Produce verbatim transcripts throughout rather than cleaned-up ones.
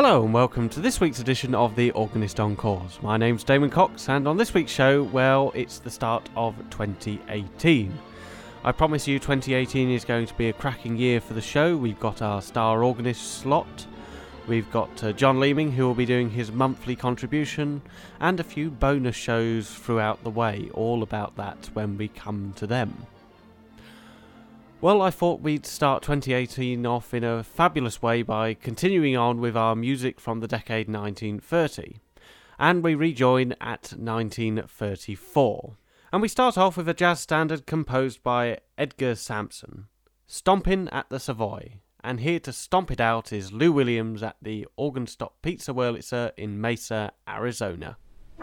Hello and welcome to this week's edition of the Organist Encores. My name's Damon Cox, and on this week's show, well, it's the start of twenty eighteen. I promise you twenty eighteen is going to be a cracking year for the show. We've got our star organist slot, we've got uh, John Leeming, who will be doing his monthly contribution, and a few bonus shows throughout the way, all about that when we come to them. Well, I thought we'd start twenty eighteen off in a fabulous way by continuing on with our music from the decade nineteen thirty. And we rejoin at nineteen thirty-four. And we start off with a jazz standard composed by Edgar Sampson, Stompin' at the Savoy. And here to stomp it out is Lou Williams at the Organ Stop Pizza Wurlitzer in Mesa, Arizona.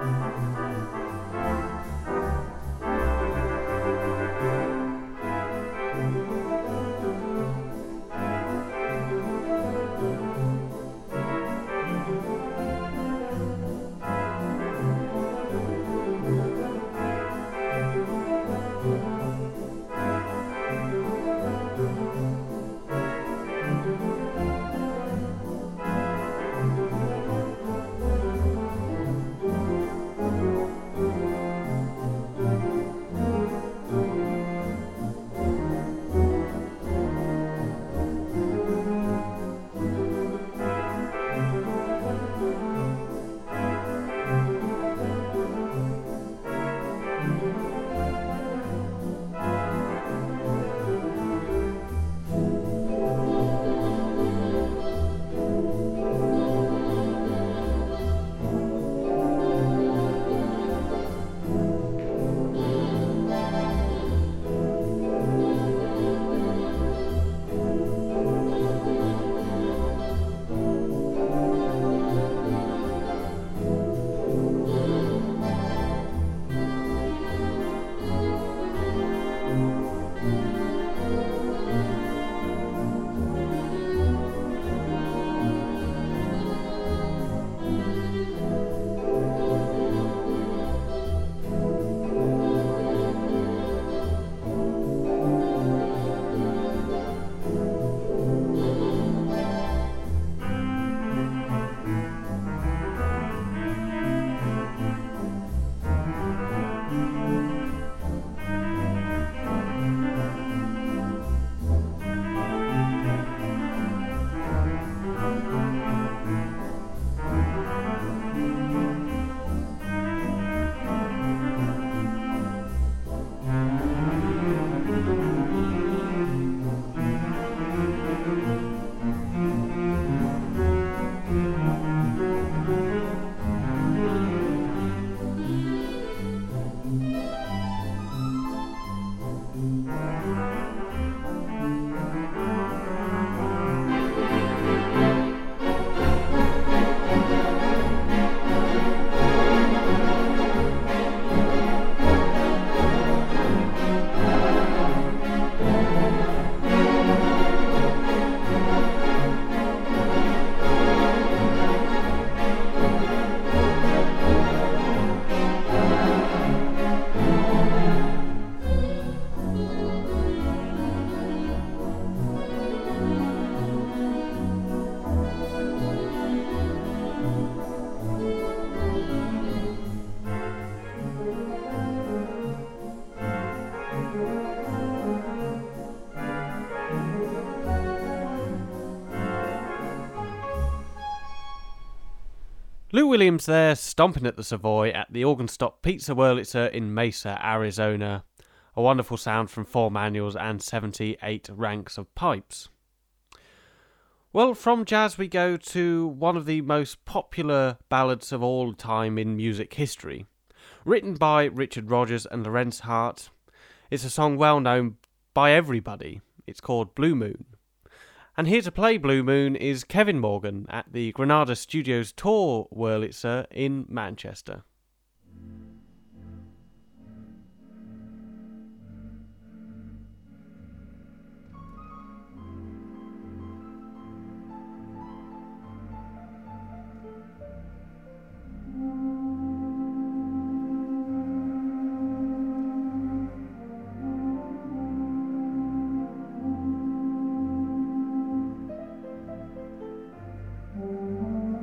Lou Williams there, stomping at the Savoy at the Organ Stop Pizza Wurlitzer in Mesa, Arizona. A wonderful sound from four manuals and seventy-eight ranks of pipes. Well, from jazz we go to one of the most popular ballads of all time in music history. Written by Richard Rodgers and Lorenz Hart, it's a song well known by everybody. It's called Blue Moon. And here to play Blue Moon is Kevin Morgan at the Granada Studios Tour Wurlitzer in Manchester. Thank you.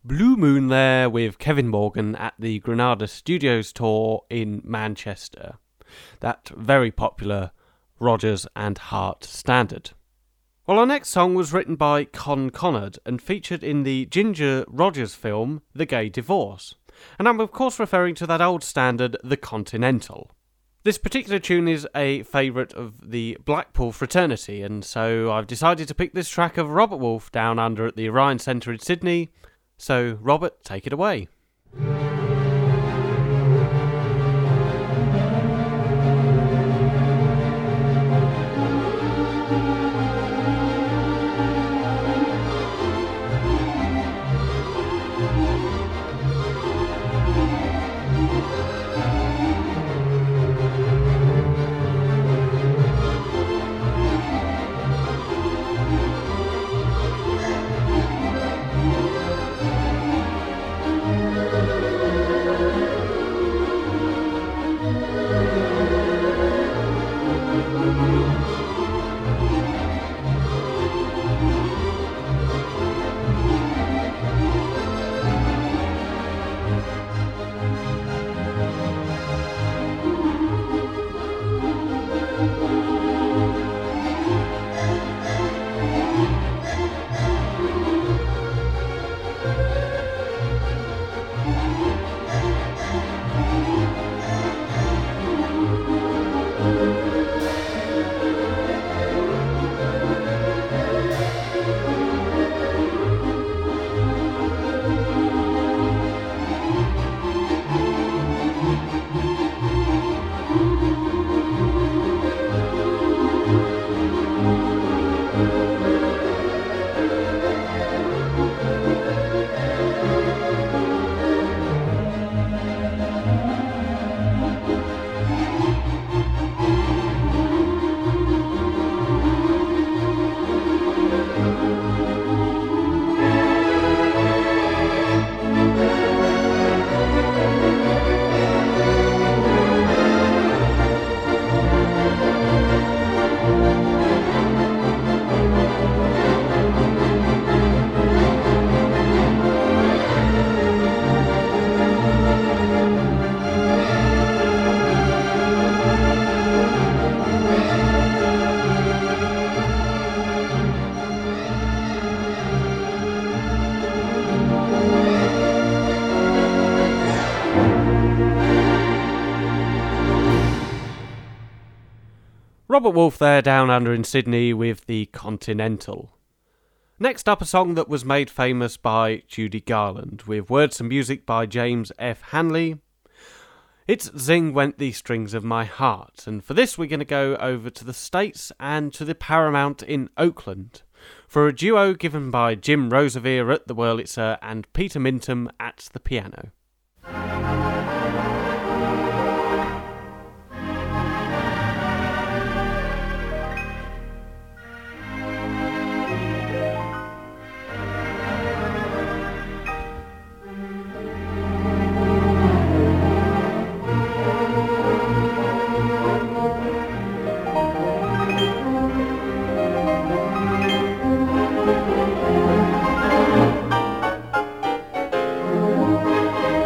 Blue Moon there with Kevin Morgan at the Granada Studios tour in Manchester. That very popular Rodgers and Hart standard. Well, our next song was written by Con Connaught and featured in the Ginger Rogers film The Gay Divorce. And I'm of course referring to that old standard, The Continental. This particular tune is a favourite of the Blackpool fraternity, and so I've decided to pick this track of Robert Wolfe Down Under at the Orion Centre in Sydney. So, Robert, take it away. Robert Wolfe there down under in Sydney with The Continental. Next up, a song that was made famous by Judy Garland, with words and music by James F. Hanley. It's Zing Went the Strings of My Heart, and for this we're going to go over to the States and to the Paramount in Oakland for a duo given by Jim Roseveare at the Wurlitzer and Peter Minton at the piano. Thank you.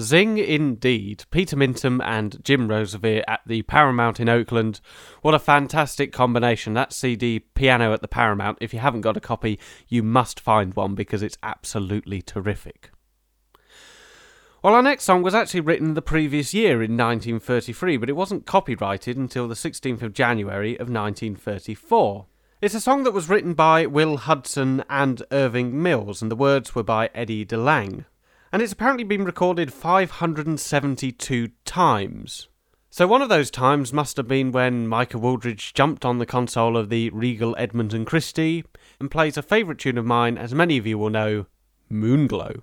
zing indeed. Peter Minton and Jim Roseveare at the Paramount in Oakland. What a fantastic combination. That C D, Piano at the Paramount. If you haven't got a copy, you must find one because it's absolutely terrific. Well, our next song was actually written the previous year in nineteen thirty-three, but it wasn't copyrighted until the sixteenth of January of nineteen thirty-four. It's a song that was written by Will Hudson and Irving Mills, and the words were by Eddie DeLange. And it's apparently been recorded five hundred seventy-two times. So one of those times must have been when Micah Wooldridge jumped on the console of the Regal Edmonton Christie and plays a favourite tune of mine, as many of you will know, Moonglow.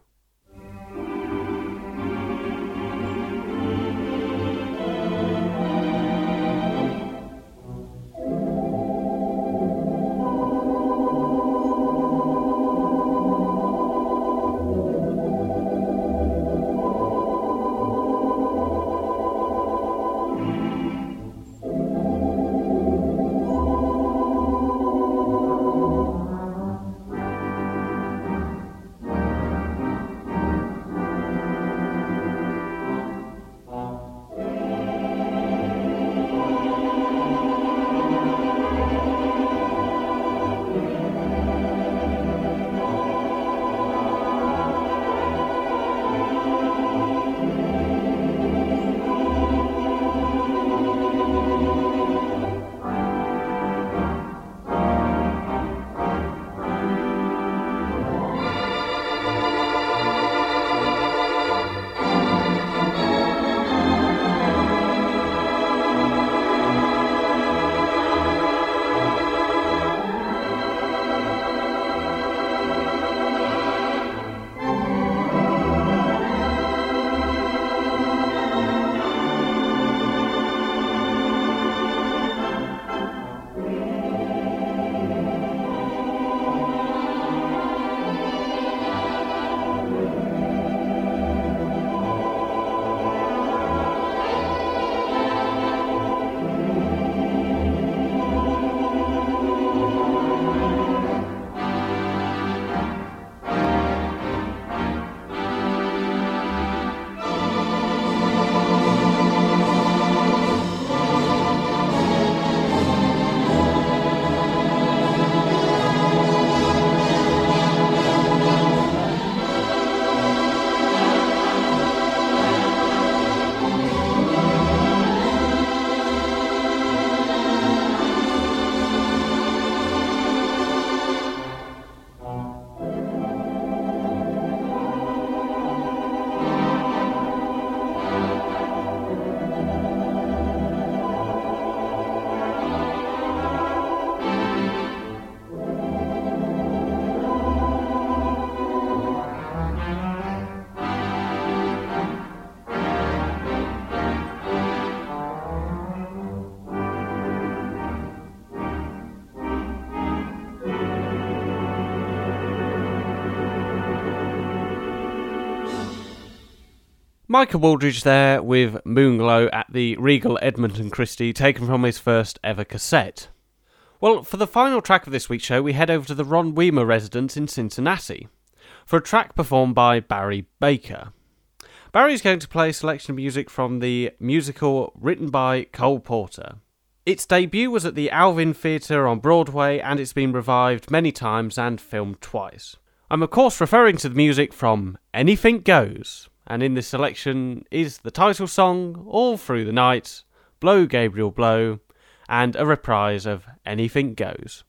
Micah Wooldridge there with Moonglow at the Regal Edmonton Christie, taken from his first ever cassette. Well, for the final track of this week's show, we head over to the Ron Weimer residence in Cincinnati for a track performed by Barry Baker. Barry's going to play a selection of music from the musical written by Cole Porter. Its debut was at the Alvin Theatre on Broadway, and it's been revived many times and filmed twice. I'm of course referring to the music from Anything Goes, and in this selection is the title song, All Through the Night, Blow Gabriel Blow, and a reprise of Anything Goes.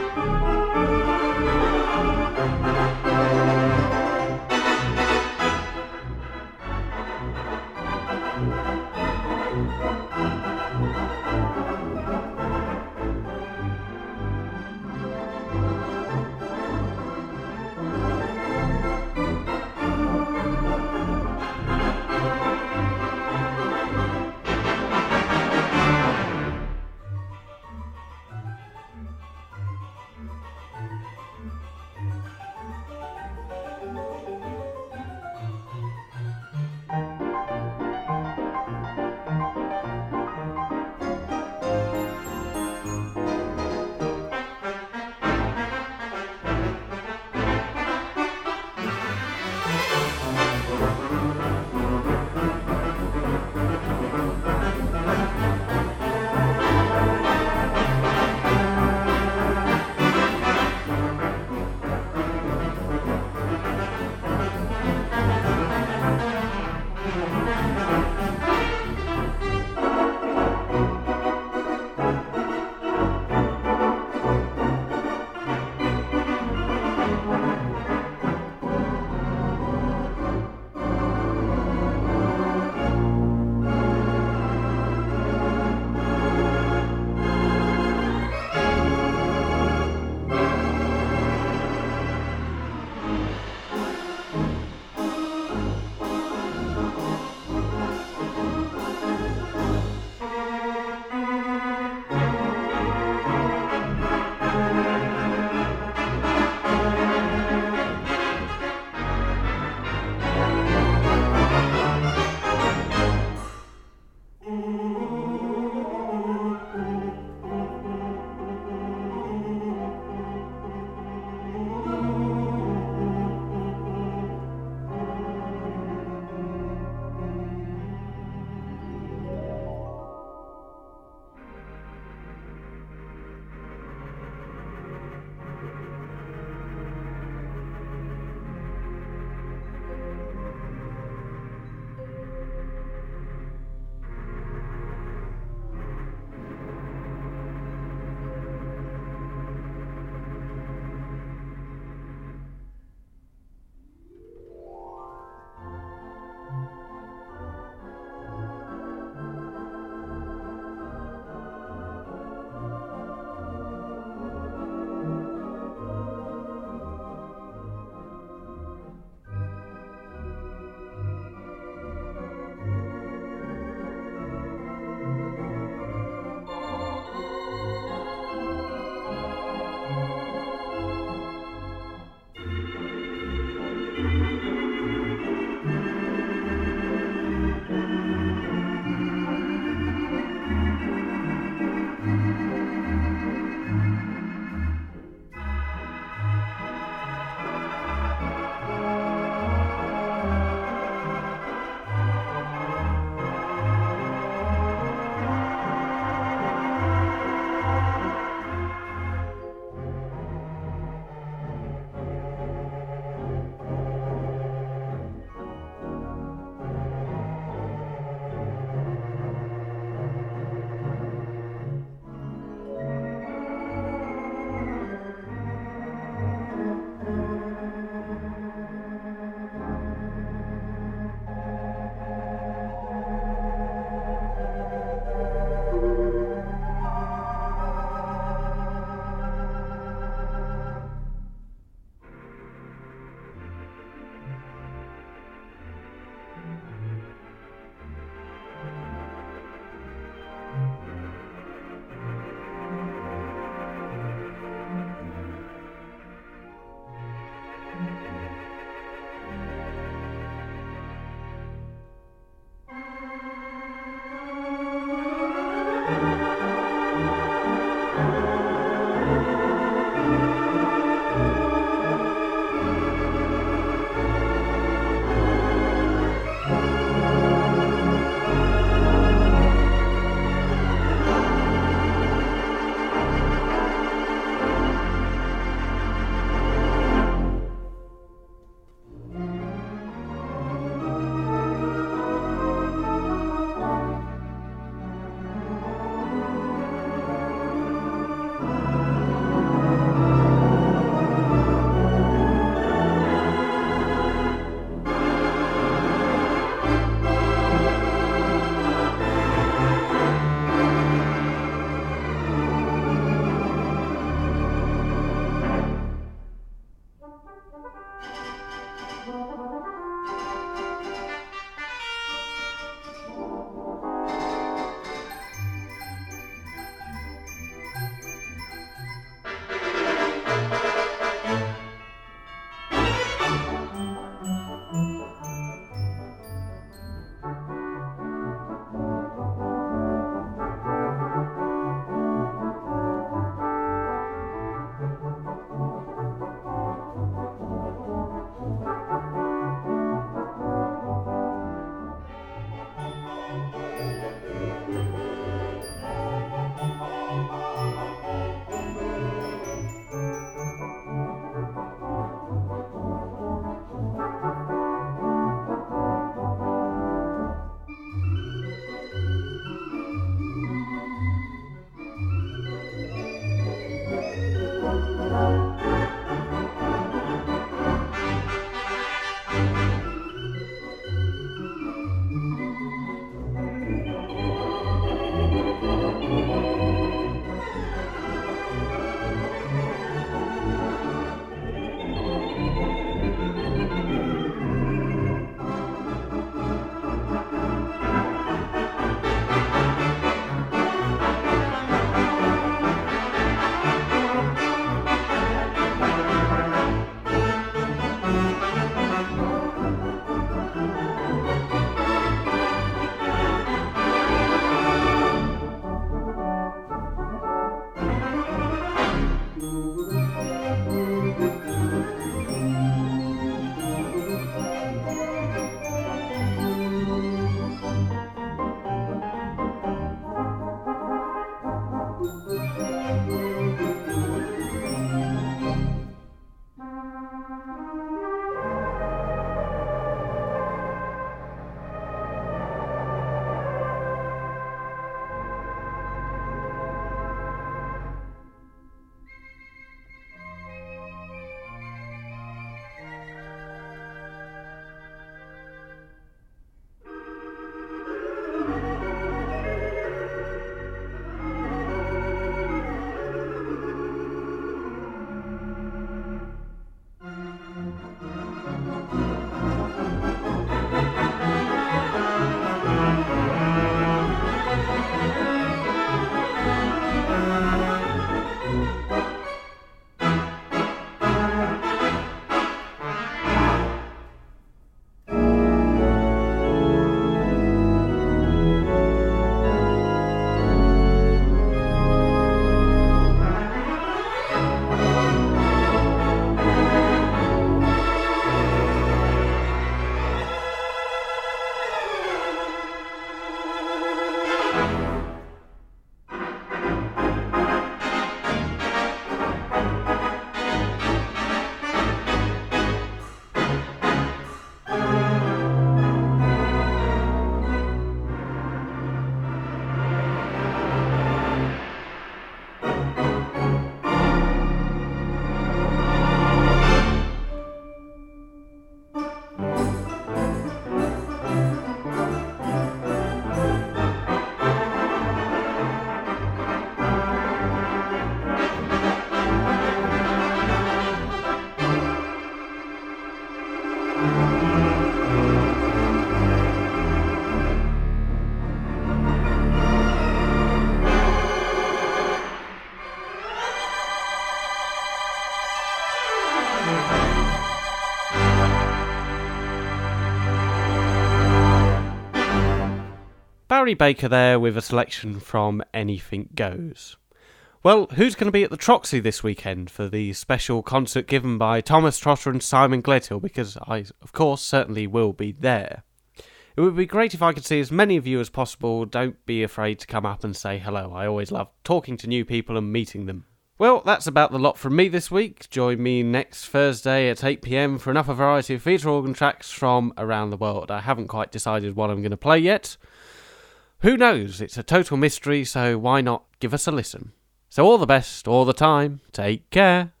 Barry Baker there with a selection from Anything Goes. Well, who's going to be at the Troxy this weekend for the special concert given by Thomas Trotter and Simon Gledhill? Because I, of course, certainly will be there. It would be great if I could see as many of you as possible. Don't be afraid to come up and say hello. I always love talking to new people and meeting them. Well, that's about the lot from me this week. Join me next Thursday at eight p m for another variety of theatre organ tracks from around the world. I haven't quite decided what I'm going to play yet. Who knows? It's a total mystery, so why not give us a listen? So all the best, all the time. Take care.